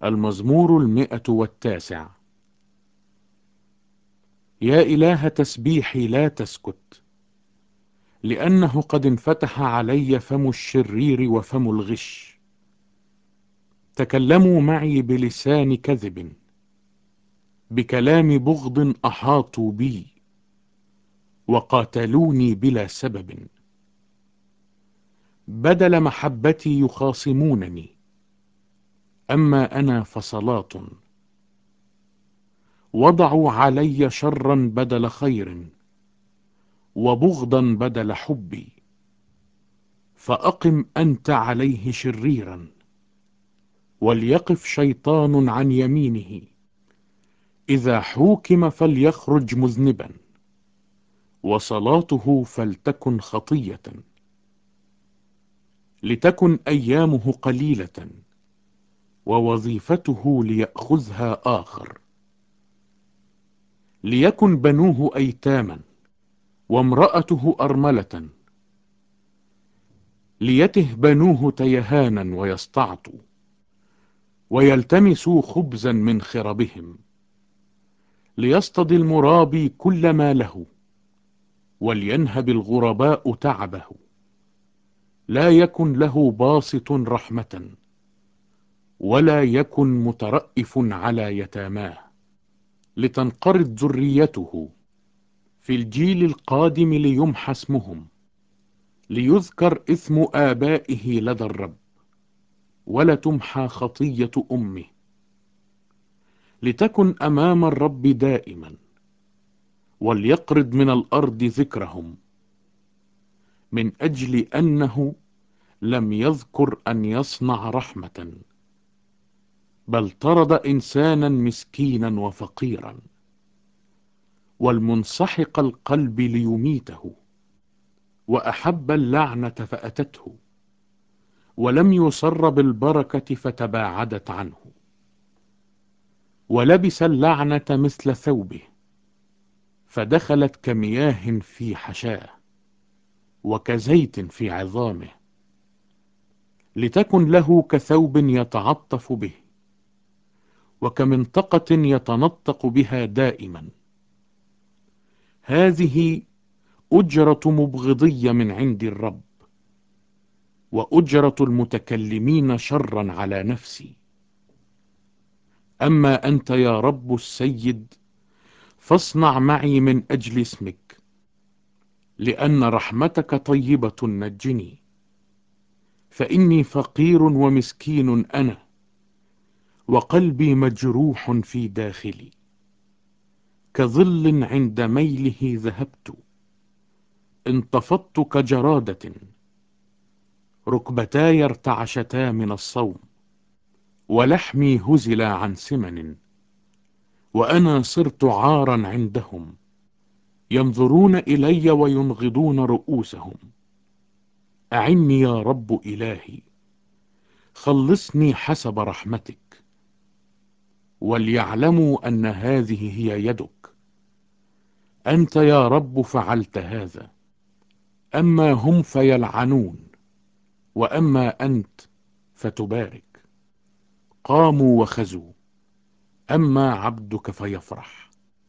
المزمور 109. يا إله تسبيحي لا تسكت، لأنه قد انفتح علي فم الشرير وفم الغش. تكلموا معي بلسان كذب، بكلام بغض أحاطوا بي، وقاتلوني بلا سبب. بدل محبتي يخاصمونني، أما أنا فصلاة. وضعوا علي شرا بدل خير، وبغضا بدل حبي. فأقم أنت عليه شريرا، وليقف شيطان عن يمينه. إذا حوكم فليخرج مذنبا، وصلاته فلتكن خطية. لتكن أيامه قليلة، ووظيفته ليأخذها آخر. ليكن بنوه أيتاما، وامرأته أرملة. ليته بنوه تيهانا ويستعطوا، ويلتمسوا خبزا من خربهم. ليصطدي المرابي كل ما له، ولينهب الغرباء تعبه. لا يكن له باسط رحمة، ولا يكن مترأف على يتاماه. لتنقرض ذريته في الجيل القادم، ليمحى اسمهم. ليذكر إثم آبائه لدى الرب، ولا تمحى خطية أمه. لتكن أمام الرب دائما، وليقرض من الأرض ذكرهم. من أجل أنه لم يذكر أن يصنع رحمة، بل طرد إنسانا مسكينا وفقيرا. والمنسحق القلب ليميته، وأحب اللعنة فأتته. ولم يصر بالبركة فتباعدت عنه. ولبس اللعنة مثل ثوبه، فدخلت كمياه في حشاه، وكزيت في عظامه. لتكن له كثوب يتعطف به، وكمنطقة يتنطق بها دائما. هذه أجرة مبغضية من عند الرب، وأجرة المتكلمين شرا على نفسي. أما أنت يا رب السيد، فاصنع معي من أجل اسمك، لأن رحمتك طيبة نجني. فإني فقير ومسكين أنا، وقلبي مجروح في داخلي. كظل عند ميله ذهبت، انتفضت كجرادة. ركبتاي ارتعشتا من الصوم، ولحمي هزل عن سمن. وأنا صرت عارا عندهم، ينظرون إلي وينغضون رؤوسهم. أعني يا رب إلهي، خلصني حسب رحمتك. وليعلموا أن هذه هي يدك، أنت يا رب فعلت هذا. أما هم فيلعنون، وأما أنت فتبارك. قاموا وخزوا، أما عبدك فيفرح.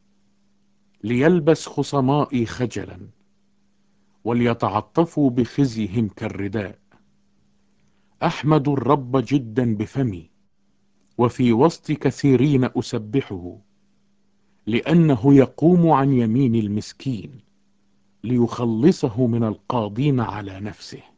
ليلبس خصمائي خجلا، وليتعطفوا بخزيهم كالرداء. أحمد الرب جدا بفمي، وفي وسط كثيرين أسبحه. لأنه يقوم عن يمين المسكين، ليخلصه من القاضين على نفسه.